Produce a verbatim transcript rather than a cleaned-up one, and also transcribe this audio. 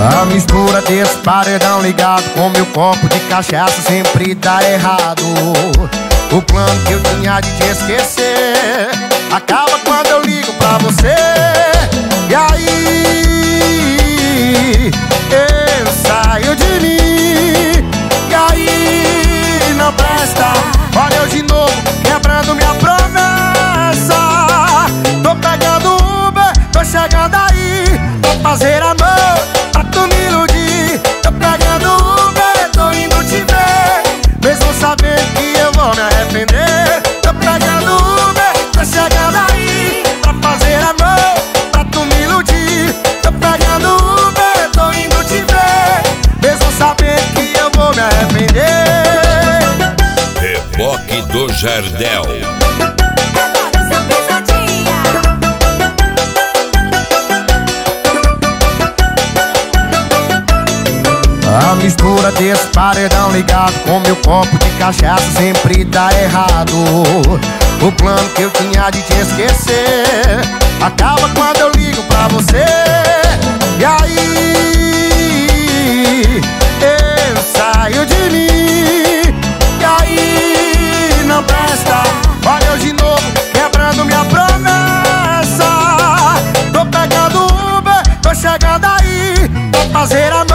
A mistura desse paredão ligado com meu copo de cachaça sempre dá errado. O plano que eu tinha de te esquecer acaba quando eu ligo pra você. E aí eu saio de mim. E aí não presta. Olha eu de novo quebrando minha promessa. Tô pegando Uber, tô chegando aí. Vou fazer amor pra tu me iludir. Tô pegando Uber, tô indo te ver, mesmo sabendo que eu vou me arrepender. Tô pegando Uber, tô chegando aí pra fazer amor pra tu me iludir. Tô pegando Uber, tô indo te ver, mesmo sabendo que eu vou me arrepender. Reboque do Jardel. A mistura desse paredão ligado com meu copo de cachaça sempre dá errado. O plano que eu tinha de te esquecer acaba quando eu ligo pra você. E aí eu saio de mim. E aí não presta. Olha eu de novo quebrando minha promessa. Tô pegando Uber, tô chegando aí. Vou fazer a